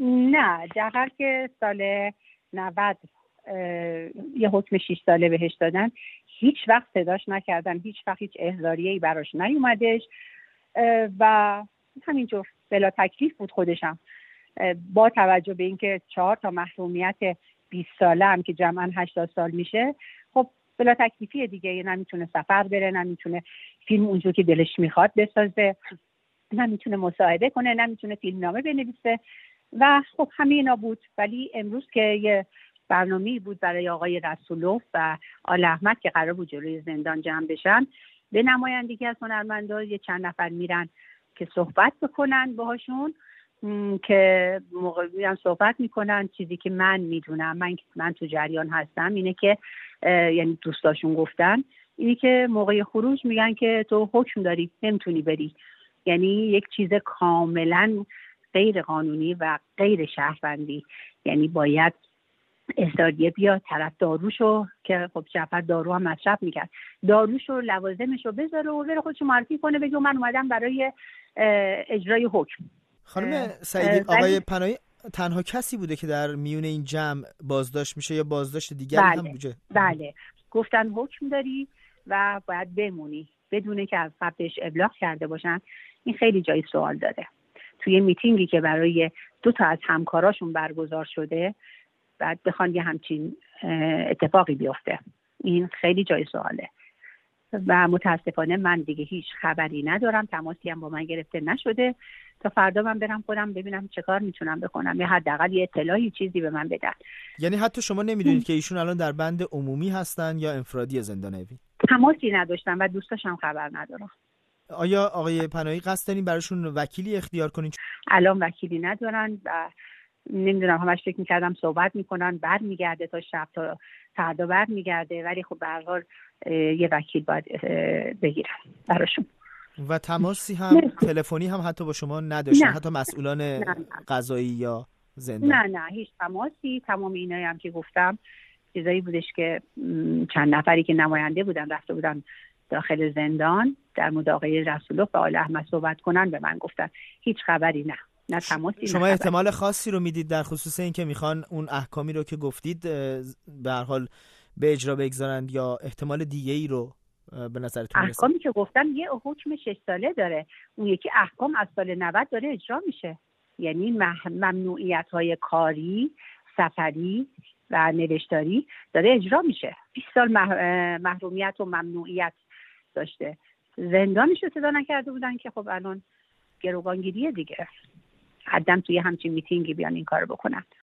نه، جعفر که سال 90 یه حکم 6 ساله بهش دادن، هیچ وقت صداش نکردن، هیچ وقت هیچ احضاریه‌ای براش نیومدش و همینجور بلا تکلیف بود خودشم. با توجه به اینکه 4 تا محرومیت 20 ساله هم که جمعاً 80 سال میشه، خب بلا تکلیفی دیگه، نمیتونه سفر بره، نمیتونه فیلم اونجور که دلش میخواد بسازه، نمیتونه مساعده کنه، نمیتونه فیلمنامه بنویسه و خب همه اینا بود. ولی امروز که یه برنامه‌ای بود برای آقای رسولوف و آل احمد که قرار بود جلوی زندان جمع بشن، به نمایندگی از هنرمندا یه چند نفر میرن که صحبت بکنن باهاشون، که موقع میرن صحبت میکنن. چیزی که من میدونم، من تو جریان هستم، اینه که یعنی دوستاشون گفتن اینی که موقع خروج میگن که تو حکم داری، نمیتونی بری. یعنی یک چیز کاملا غیر قانونی و غیر شهروندی. یعنی باید احضاریه بیاد، طرف داروشو که خب جعفر دارو هم مصرف میکرد، داروشو لوازمشو بذاره و بره خودشو معرفی کنه، بگه من اومدم برای اجرای حکم. خانم سعیدی، آقای پناهی تنها کسی بوده که در میون این جمع بازداشت میشه یا بازداشت دیگری هم بوده؟ بله، گفتن حکم داری و باید بمونی بدونه که از قبلش ابلاغ کرده باشن. این خیلی جای سوال داره. توی میتینگی که برای 2 تا از همکاراشون برگزار شده بعد بخوان یه همچین اتفاقی بیفته، این خیلی جای سواله و متاسفانه من دیگه هیچ خبری ندارم، تماسی هم با من گرفته نشده. تا فردا من برم خودم ببینم چه کار میتونم بکنم، یا حداقل یه اطلاعی چیزی به من بدن. یعنی حتی شما نمیدونید که ایشون الان در بند عمومی هستن یا انفرادی زندان اوین؟ تماسی نداشتم و دوستاشم خبر ندارم. آیا آقای پناهی قصد دارین براشون وکیلی اختیار کنین؟ الان وکیلی ندارن و نمیدونم، همش فکر میکردم صحبت میکنن برمیگرده تا شب، تا فردا برمیگرده، ولی خب به هر حال یه وکیل باید بگیرن براشون. و تماسی هم تلفنی هم حتی با شما نداشتن؟ حتی مسئولان قضایی یا زندان؟ نه هیچ تماسی. تمام اینایی هم که گفتم چیزایی بودش که چند نفری که نماینده بودن رفته بودن داخل زندان در مورد آقای رسولوف و آل احمد صحبت کنن به من گفتن. هیچ خبری نه تماسی. شما احتمال خاصی رو میدید در خصوص این که میخوان اون احکامی رو که گفتید به هر حال به اجرا بگذارند، یا احتمال دیگه ای رو به نظرتون میرسه؟ احکامی که گفتم یه حکم 6 ساله داره، اون یکی احکام از سال 90 داره اجرا میشه. یعنی ممنوعیت‌های کاری، سفری و نوشتاری داره اجرا میشه. 20 سال محرومیت و ممنوعیت داشته، زندانش رو صدا نکرده بودن که خب الان گروگانگیریه دیگه. حداً توی همچین میتینگی بیان این کارو بکنن.